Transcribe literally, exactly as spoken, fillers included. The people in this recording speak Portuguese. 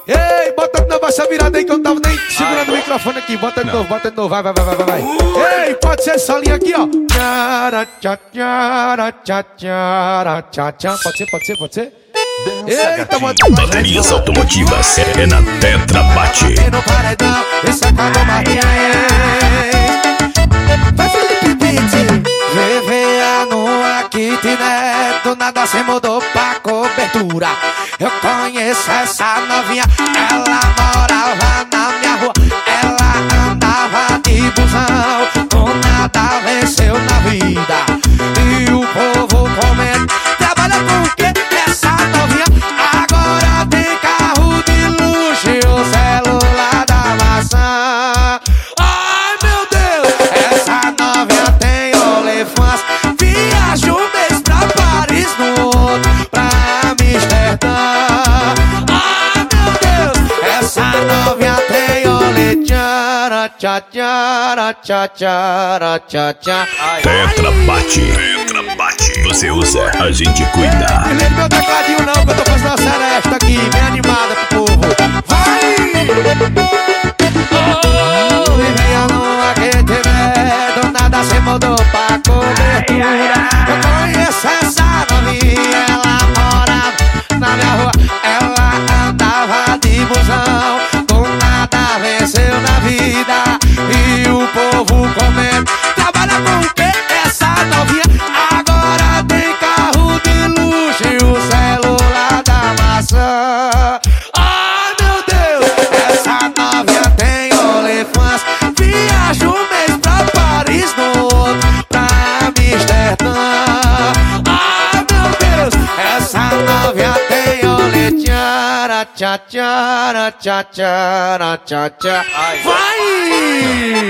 Ei, bota de novo essa virada aí que eu não tava nem segurando o microfone aqui. Bota de novo, bota de novo, vai, vai, vai, vai, vai. Ei, pode ser essa linha aqui, ó. Tchara, tchá, tchara, tchá, tchara, tchá, tchá. Pode ser, pode ser, pode ser. Eita, mano. Baterias automotivas é na Tetra Bate. No paredão, esse é Cado Martins. Vai, Felipe Pitti. V V A no kitnet, do nada se mudou pra cobertura. Eu conheço essa novinha, ela morava na minha rua. Ela andava de busão, com nada venceu na vida. E o povo comenta, trabalha com o quê? Essa novinha agora tem carro de luxo e o celular da maçã. Ai meu Deus, essa novinha tem OnlyFans. Viaja um mês pra Paris, no outro pra Amsterdã. Ai meu Deus, essa novinha tem OnlyFans. Tchá, tchá, tchá, tchá, tchá, tchá. Tetra Bate. Tetra Bate. Você usa, a gente cuida. Não lembra meu tecladinho não, que eu tô fazendo uma seresta aqui, bem animada pro povo. Vai! Oh, e venha no aquecimento, do nada se mudou pra cobertura. Eu conheço essa novinha, ela morava na minha rua. Ela andava de busão, com nada venceu na vida. E o povo comenta, trabalha com o quê? Essa novinha agora tem carro de luxo e o celular da maçã. Ai meu Deus, essa novinha tem OnlyFans. Viaja um mês pra Paris, no outro pra Amsterdã. Ai meu Deus, essa novinha tem OnlyFans. Tchá, tchá, tchá, tchá, tchá, tchá. Vai!